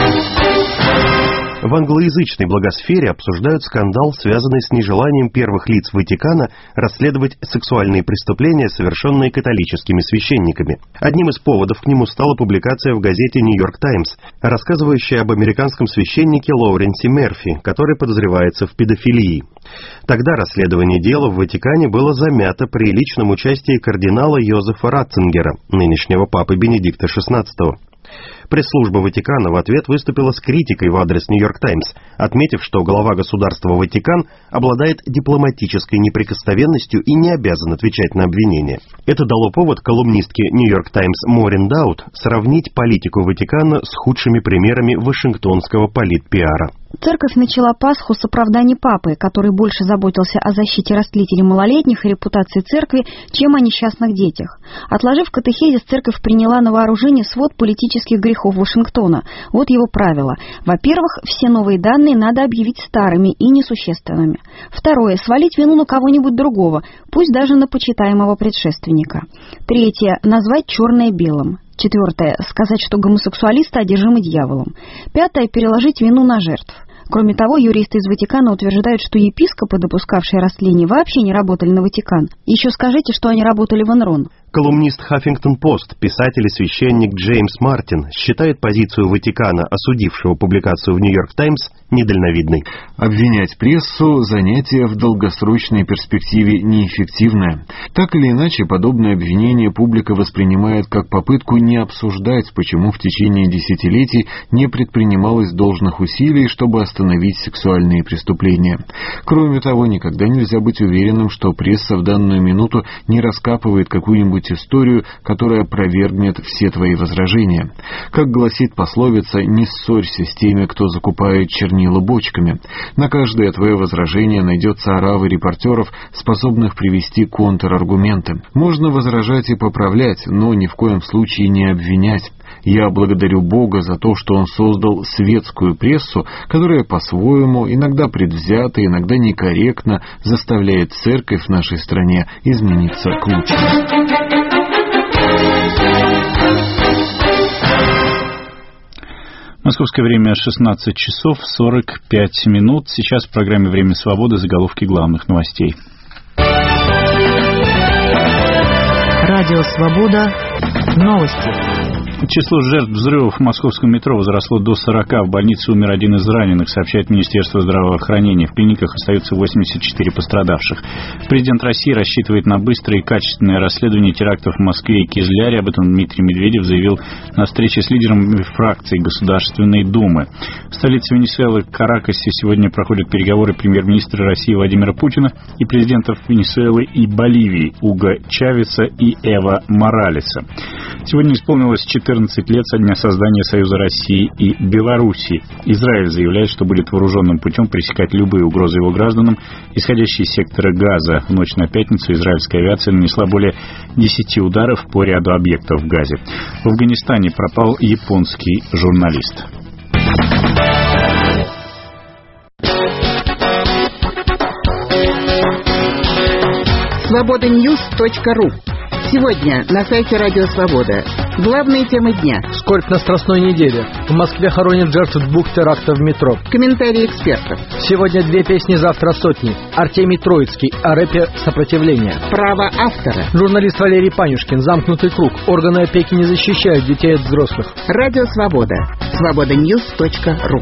В англоязычной благосфере обсуждают скандал, связанный с нежеланием первых лиц Ватикана расследовать сексуальные преступления, совершенные католическими священниками. Одним из поводов к нему стала публикация в газете «Нью-Йорк Таймс», рассказывающая об американском священнике Лоуренсе Мерфи, который подозревается в педофилии. Тогда расследование дела в Ватикане было замято при личном участии кардинала Йозефа Ратцингера, нынешнего папы Бенедикта шестнадцатого. Пресс-служба Ватикана в ответ выступила с критикой в адрес «Нью-Йорк Таймс», отметив, что глава государства Ватикан обладает дипломатической неприкосновенностью и не обязан отвечать на обвинения. Это дало повод колумнистке «Нью-Йорк Таймс» Морин Даут сравнить политику Ватикана с худшими примерами вашингтонского политпиара. Церковь начала Пасху с оправданий папы, который больше заботился о защите растлителей малолетних и репутации церкви, чем о несчастных детях. Отложив катехизис, церковь приняла на вооружение свод политических грехов Вашингтона. Вот его правило. Во-первых, все новые данные надо объявить старыми и несущественными. Второе, свалить вину на кого-нибудь другого, пусть даже на почитаемого предшественника. Третье, назвать черное белым. Четвертое, сказать, что гомосексуалисты одержимы дьяволом. Пятое, переложить вину на жертв. Кроме того, юристы из Ватикана утверждают, что епископы, допускавшие растление, вообще не работали на Ватикан. Еще скажите, что они работали в Энрон. Колумнист «Хаффингтон-Пост», писатель и священник Джеймс Мартин считает позицию Ватикана, осудившего публикацию в «Нью-Йорк Таймс», недальновидной. Обвинять прессу – занятие в долгосрочной перспективе неэффективное. Так или иначе, подобное обвинение публика воспринимает как попытку не обсуждать, почему в течение десятилетий не предпринималось должных усилий, чтобы остановить сексуальные преступления. Кроме того, никогда нельзя быть уверенным, что пресса в данную минуту не раскапывает какую-нибудь историю, которая опровергнет все твои возражения. Как гласит пословица, не ссорься с теми, кто закупает чернила бочками. На каждое твое возражение найдется орава репортеров, способных привести контраргументы. Можно возражать и поправлять, но ни в коем случае не обвинять. Я благодарю Бога за то, что Он создал светскую прессу, которая по-своему, иногда предвзято, иногда некорректно заставляет церковь в нашей стране измениться к лучшему. Московское время шестнадцать часов сорок пять минут. Сейчас в программе «Время свободы» заголовки главных новостей. Радио «Свобода». Новости. Число жертв взрывов в московском метро возросло до сорока. В больнице умер один из раненых, сообщает Министерство здравоохранения. В клиниках остаются восемьдесят четыре пострадавших. Президент России рассчитывает на быстрое и качественное расследование терактов в Москве и Кизляре. Об этом Дмитрий Медведев заявил на встрече с лидерами фракций Государственной Думы. В столице Венесуэлы Каракасе сегодня проходят переговоры премьер-министра России Владимира Путина и президентов Венесуэлы и Боливии Уго Чавеса и Эва Моралеса. Сегодня исполнилось четырнадцать лет со дня создания Союза России и Белоруссии. Израиль заявляет, что будет вооруженным путем пресекать любые угрозы его гражданам, исходящие из сектора Газа. В ночь на пятницу израильская авиация нанесла более десяти ударов по ряду объектов в Газе. В Афганистане пропал японский журналист. свобода ньюс точка ру. Сегодня на сайте Радио Свобода. Главные темы дня. Скорбь на Страстной неделе. В Москве хоронят жертв двух терактов в метро. Комментарии экспертов. Сегодня две песни, завтра сотни. Артемий Троицкий о рэпе «Сопротивление». Право автора. Журналист Валерий Панюшкин. Замкнутый круг. Органы опеки не защищают детей от взрослых. Радио Свобода. свобода ньюс точка ру.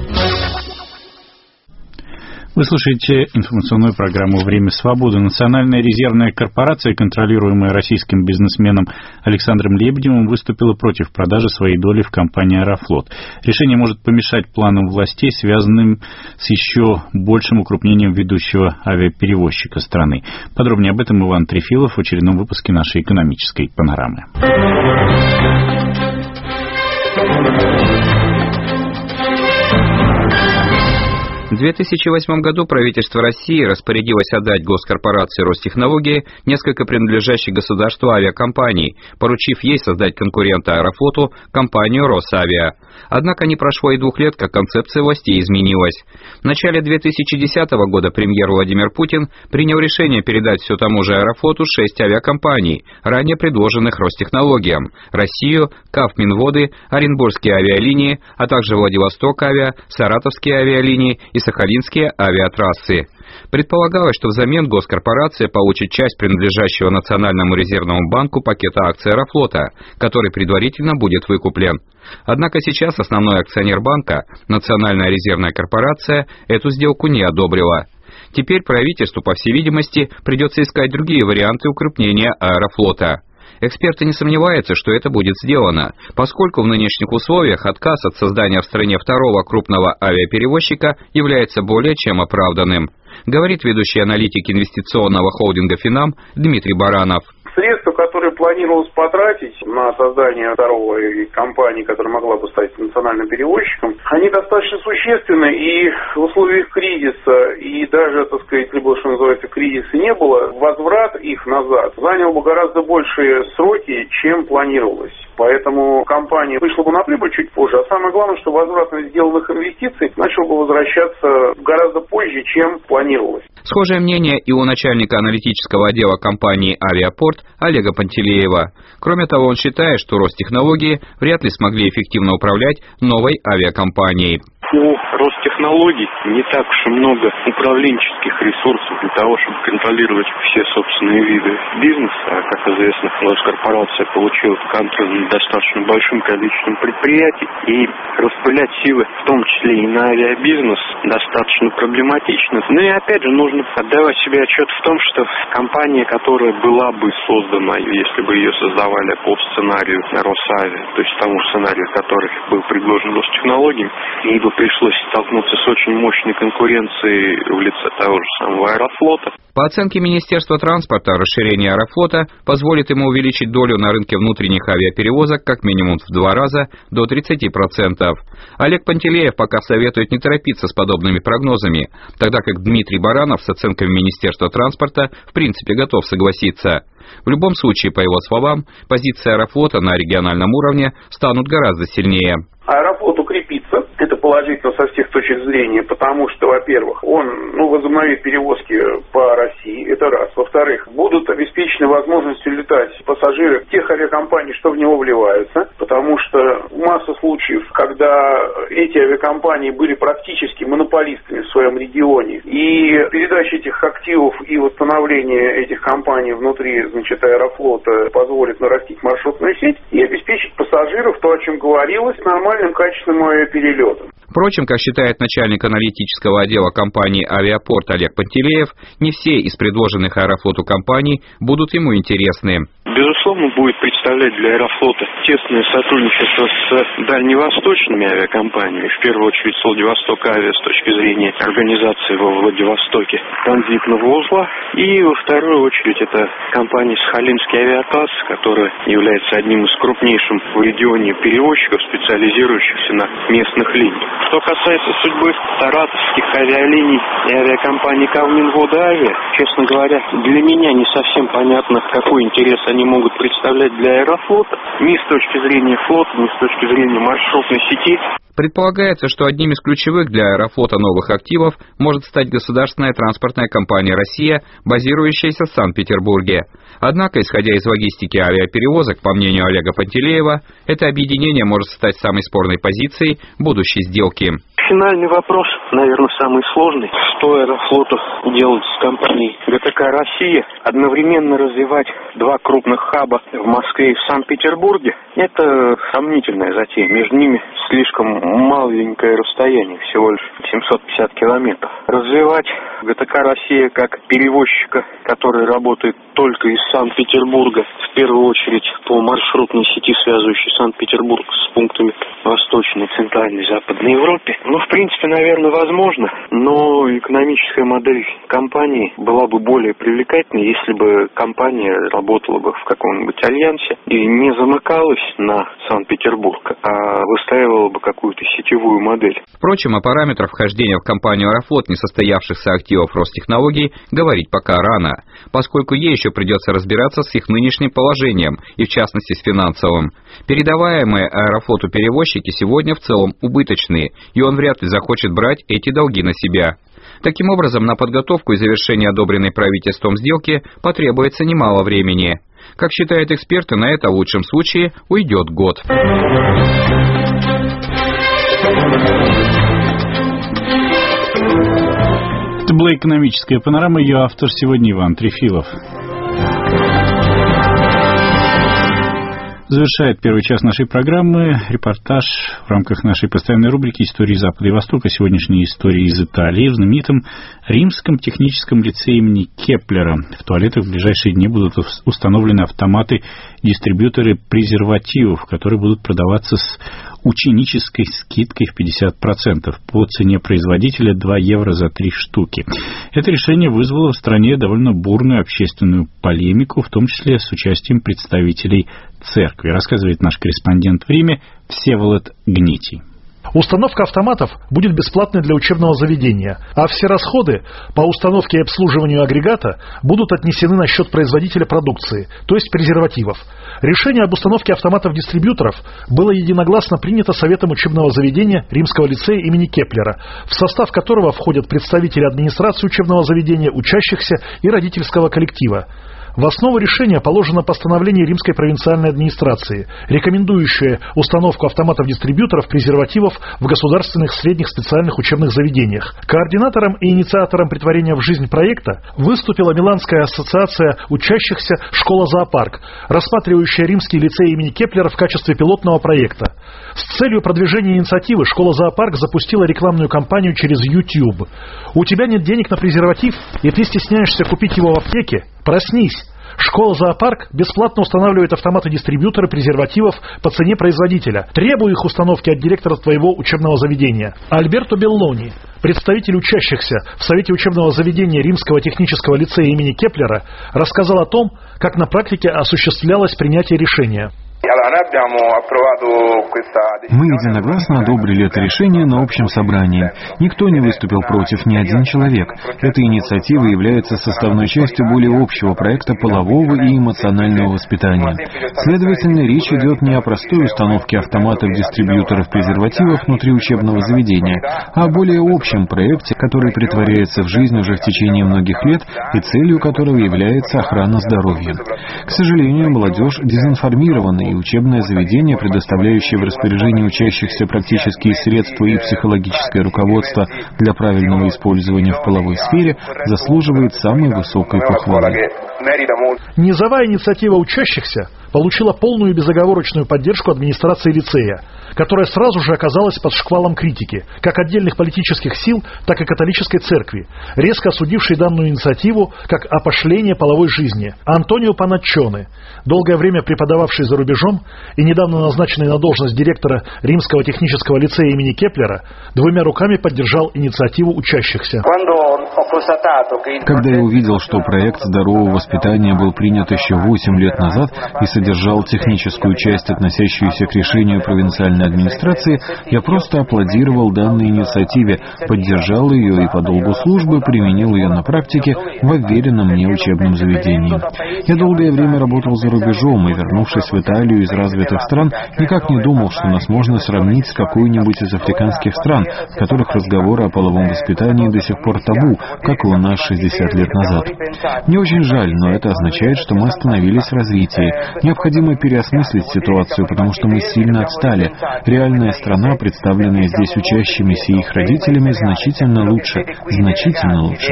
Вы слушаете информационную программу «Время свободы». Национальная резервная корпорация, контролируемая российским бизнесменом Александром Лебедевым, выступила против продажи своей доли в компании «Аэрофлот». Решение может помешать планам властей, связанным с еще большим укрупнением ведущего авиаперевозчика страны. Подробнее об этом Иван Трефилов в очередном выпуске нашей экономической панорамы. В две тысячи восьмом году правительство России распорядилось отдать госкорпорации Ростехнологии несколько принадлежащих государству авиакомпаний, поручив ей создать конкурента Аэрофлоту, компанию Росавиа. Однако не прошло и двух лет, как концепция властей изменилась. В начале две тысячи десятого года премьер Владимир Путин принял решение передать все тому же Аэрофлоту шесть авиакомпаний, ранее предложенных Ростехнологиям: Россию, КАВ Минводы, Оренбургские авиалинии, а также Владивосток Авиа, Саратовские авиалинии и Сахалинские авиатрассы. Предполагалось, что взамен госкорпорация получит часть принадлежащего Национальному резервному банку пакета акций Аэрофлота, который предварительно будет выкуплен. Однако сейчас основной акционер банка, Национальная резервная корпорация, эту сделку не одобрила. Теперь правительству, по всей видимости, придется искать другие варианты укрупнения Аэрофлота. Эксперты не сомневаются, что это будет сделано, поскольку в нынешних условиях отказ от создания в стране второго крупного авиаперевозчика является более чем оправданным, говорит ведущий аналитик инвестиционного холдинга «Финам» Дмитрий Баранов. Средства, которые планировалось потратить на создание второго компании, которая могла бы стать национальным перевозчиком, они достаточно существенны, и в условиях кризиса, и даже, так сказать, либо, что называется, кризиса не было, возврат их назад занял бы гораздо большие сроки, чем планировалось. Поэтому компания вышла бы на прибыль чуть позже, а самое главное, что возврат сделанных инвестиций начал бы возвращаться гораздо позже, чем планировалось. Схожее мнение и у начальника аналитического отдела компании «Авиапорт» Олега Пантелеева. Кроме того, он считает, что Ростехнологии вряд ли смогли эффективно управлять новой авиакомпанией. У Ростехнологий не так уж и много управленческих ресурсов для того, чтобы контролировать все собственные виды бизнеса. А, как известно, госкорпорация получила контроль над достаточно большим количеством предприятий, и распылять силы, в том числе и на авиабизнес, достаточно проблематично. Ну и опять же, нужно отдавать себе отчет в том, что компания, которая была бы создана, если бы ее создавали по сценарию Росавиа, то есть тому сценарию, который был предложен Ростехнологиям, ей бы пришлось столкнуться с очень мощной конкуренцией в лице того же самого Аэрофлота. По оценке Министерства транспорта, расширение Аэрофлота позволит ему увеличить долю на рынке внутренних авиаперевозок как минимум в два раза, до тридцати процентов. Олег Пантелеев пока советует не торопиться с подобными прогнозами, тогда как Дмитрий Баранов с оценками Министерства транспорта в принципе готов согласиться. В любом случае, по его словам, позиции Аэрофлота на региональном уровне станут гораздо сильнее. Аэрофлот укрепится, это положительно со всех точек зрения, потому что, во-первых, он ну, возобновит перевозки по России, это раз. Во-вторых, будут обеспечены возможностью летать пассажиры тех авиакомпаний, что в него вливаются, потому что масса случаев, когда эти авиакомпании были практически монополистами в своем регионе, и передача этих активов и восстановление этих компаний внутри, значит, Аэрофлота позволит нарастить маршрутную сеть и обеспечить пассажиров, то, о чем говорилось, нормальным качественным авиаперелетом. Впрочем, как считает начальник аналитического отдела компании «Авиапорт» Олег Пантелеев, не все из предложенных Аэрофлоту компаний будут ему интересны. Безусловно, будет представлять для Аэрофлота тесное сотрудничество с дальневосточными авиакомпаниями, в первую очередь с Владивосток Авиа с точки зрения организации во Владивостоке транзитного узла, и во вторую очередь это компания Сахалинские авиатрассы, которая является одним из крупнейших в регионе перевозчиков, специализирующихся на местных линиях. Что касается судьбы саратовских авиалиний и авиакомпании КАВ Минводы Авиа, честно говоря, для меня не совсем понятно, какой интерес они могут представлять для Аэрофлота, ни с точки зрения флота, ни с точки зрения маршрутной сети. Предполагается, что одним из ключевых для Аэрофлота новых активов может стать государственная транспортная компания «Россия», базирующаяся в Санкт-Петербурге. Однако, исходя из логистики авиаперевозок, по мнению Олега Пантелеева, это объединение может стать самой спорной позицией будущей сделки. Финальный вопрос, наверное, самый сложный. Что Аэрофлоту делать с компанией ГТК «Россия»? Одновременно развивать два крупных хаба в Москве и в Санкт-Петербурге? Это сомнительная затея. Между ними слишком маленькое расстояние, всего лишь семьсот пятьдесят километров. Развивать ГТК «Россия» как перевозчика, который работает только из Санкт-Петербурга, в первую очередь по маршрутной сети, связывающей Санкт-Петербург с пунктами Восточной, Центральной, Западной Европе. Ну, в принципе, наверное, возможно, но экономическая модель компании была бы более привлекательной, если бы компания работала бы в каком-нибудь альянсе и не замыкалась на Санкт-Петербург, а выстраивала бы какую-то сетевую модель. Впрочем, о параметрах вхождения в компанию «Аэрофлот» несостоявшихся активов Ростехнологий говорить пока рано, поскольку ей еще придется разбираться с их нынешним положением и, в частности, с финансовым. Передаваемые Аэрофлоту перевозчики сегодня в целом убыточные, и он вряд ли захочет брать эти долги на себя. Таким образом, на подготовку и завершение одобренной правительством сделки потребуется немало времени. Как считают эксперты, на это в лучшем случае уйдет год. Это была экономическая панорама, ее автор сегодня Иван Трефилов. Завершает первый час нашей программы репортаж в рамках нашей постоянной рубрики «Истории Запада и Востока». Сегодняшние истории из Италии. В знаменитом Римском техническом лицее имени Кеплера в туалетах в ближайшие дни будут установлены автоматы-дистрибьюторы презервативов, которые будут продаваться с ученической скидкой в пятьдесят процентов по цене производителя два евро за три штуки. Это решение вызвало в стране довольно бурную общественную полемику, в том числе с участием представителей церкви, рассказывает наш корреспондент в Риме Всеволод Гнитий. Установка автоматов будет бесплатной для учебного заведения, а все расходы по установке и обслуживанию агрегата будут отнесены на счет производителя продукции, то есть презервативов. Решение об установке автоматов-дистрибьюторов было единогласно принято Советом учебного заведения Римского лицея имени Кеплера, в состав которого входят представители администрации учебного заведения, учащихся и родительского коллектива. В основу решения положено постановление Римской провинциальной администрации, рекомендующее установку автоматов-дистрибьюторов презервативов в государственных средних специальных учебных заведениях. Координатором и инициатором претворения в жизнь проекта выступила Миланская ассоциация учащихся «Школа-зоопарк», рассматривающая Римский лицей имени Кеплера в качестве пилотного проекта. С целью продвижения инициативы «Школа-зоопарк» запустила рекламную кампанию через YouTube. У тебя нет денег на презерватив, и ты стесняешься купить его в аптеке? Проснись! Школа-зоопарк бесплатно устанавливает автоматы-дистрибьюторы презервативов по цене производителя. Требуй их установки от директора твоего учебного заведения. Альберто Беллони, представитель учащихся в Совете учебного заведения Римского технического лицея имени Кеплера, рассказал о том, как на практике осуществлялось принятие решения. Мы единогласно одобрили это решение на общем собрании. Никто не выступил против, ни один человек. Эта инициатива является составной частью более общего проекта полового и эмоционального воспитания. Следовательно, речь идет не о простой установке автоматов-дистрибьюторов презервативов внутри учебного заведения, а о более общем проекте, который претворяется в жизнь уже в течение многих лет и целью которого является охрана здоровья. К сожалению, молодежь дезинформирована, и учебное заведение, предоставляющее в распоряжение учащихся практические средства и психологическое руководство для правильного использования в половой сфере, заслуживает самой высокой похвалы. Низовая инициатива учащихся получила полную и безоговорочную поддержку администрации лицея, которая сразу же оказалась под шквалом критики, как отдельных политических сил, так и католической церкви, резко осудившей данную инициативу как опошление половой жизни. Антонио Паначчоне, долгое время преподававший за рубежом и недавно назначенный на должность директора Римского технического лицея имени Кеплера, двумя руками поддержал инициативу учащихся. Когда я увидел, что проект здорового воспитания был принят еще восемь лет назад и содержал техническую часть, относящуюся к решению провинциальной администрации, я просто аплодировал данной инициативе, поддержал ее и по долгу службы применил ее на практике в уверенном мне учебном заведении. Я долгое время работал за рубежом и, вернувшись в Италию из развитых стран, никак не думал, что нас можно сравнить с какой-нибудь из африканских стран, в которых разговоры о половом воспитании до сих пор табу, как и у нас шестьдесят лет назад. Мне очень жаль, но это означает, что мы остановились в развитии. Необходимо переосмыслить ситуацию, потому что мы сильно отстали. Реальная страна, представленная здесь учащимися и их родителями, значительно лучше. Значительно лучше.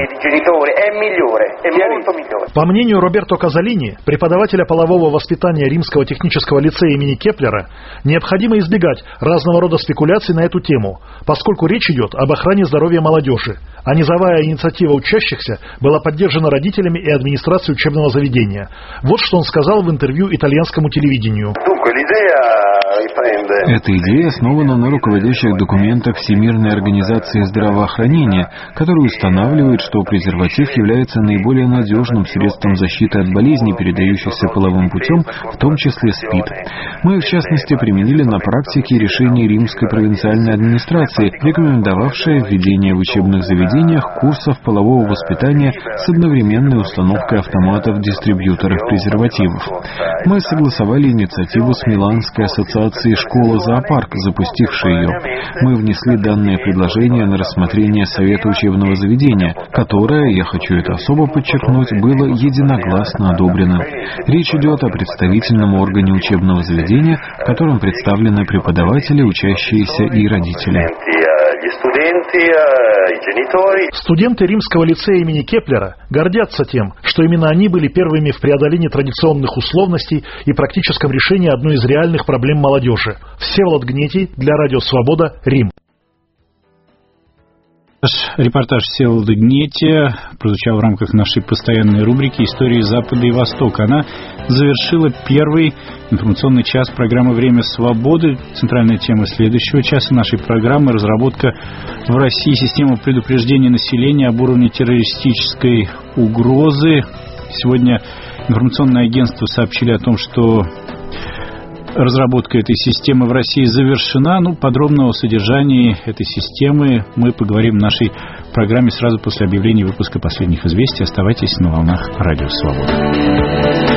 По мнению Роберто Казалини, преподавателя полового воспитания Римского технического лицея имени Кеплера, необходимо избегать разного рода спекуляций на эту тему, поскольку речь идет об охране здоровья молодежи, а низовая инициатива учащихся была поддержана родителями и администрацией учебного заведения. Вот что он сказал в интервью итальянскому телевидению. Эта идея основана на руководящих документах Всемирной организации здравоохранения, который устанавливает, что презерватив является наиболее надежным средством защиты от болезней, передающихся половым путем, в том числе СПИД. Мы, в частности, применили на практике решение Римской провинциальной администрации, рекомендовавшее введение в учебных заведениях курсов полового воспитания с одновременной установкой автоматов-дистрибьюторов презервативов. Мы согласовали инициативу с Миланской ассоциацией школа-зоопарк, запустившей ее. Мы внесли данное предложение на рассмотрение Совета учебного заведения, которое, я хочу это особо подчеркнуть, было единогласно одобрено. Речь идет о представительном органе учебного заведения, в котором представлены преподаватели, учащиеся и родители. Студенты Римского лицея имени Кеплера гордятся тем, что именно они были первыми в преодолении традиционных условностей и практическом решении одной из реальных проблем молодежи. Всеволод Гнетий для Радио Свобода, Рим. Репортаж Всеволода Гнетия прозвучал в рамках нашей постоянной рубрики «Истории Запада и Востока». Она завершила первый информационный час программы «Время свободы». Центральная тема следующего часа нашей программы – разработка в России системы предупреждения населения об уровне террористической угрозы. Сегодня информационные агентства сообщили о том, что разработка этой системы в России завершена. Ну, подробно о содержании этой системы мы поговорим в нашей программе сразу после объявления выпуска последних известий. Оставайтесь на волнах Радио Свобода.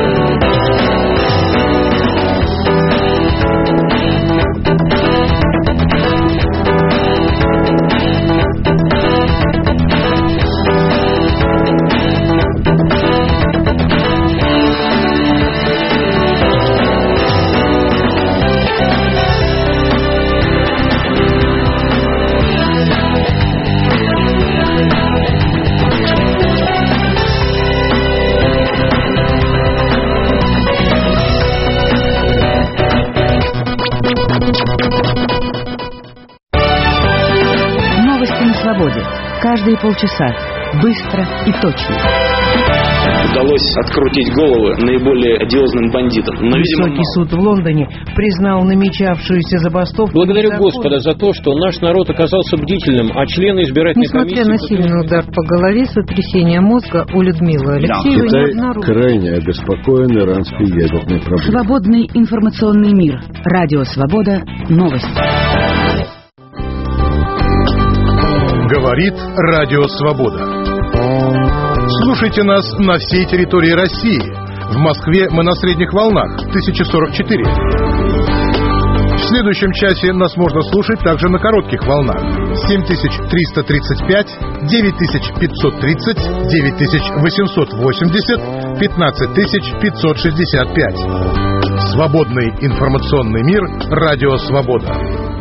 Каждые полчаса. Быстро и точно. Удалось открутить головы наиболее одиозным бандитам. Но, Высокий видимо, суд в Лондоне признал намечавшуюся забастовку. Благодарю Господа за то, что наш народ оказался бдительным, а члены избирательной Несмотря комиссии... на сильный удар по голове, сотрясение мозга у Людмилы Алексеевны Китай не обнаружен. крайне обеспокоен иранской ядерной проблемой. Свободный информационный мир. Радио Свобода. Новости. Говорит Радио Свобода. Слушайте нас на всей территории России. В Москве мы на средних волнах тысяча сорок четыре. В следующем часе нас можно слушать также на коротких волнах семь тысяч триста тридцать пять, девять тысяч пятьсот тридцать, девять тысяч восемьсот восемьдесят, пятнадцать тысяч пятьсот шестьдесят пять. Свободный информационный мир. Радио Свобода.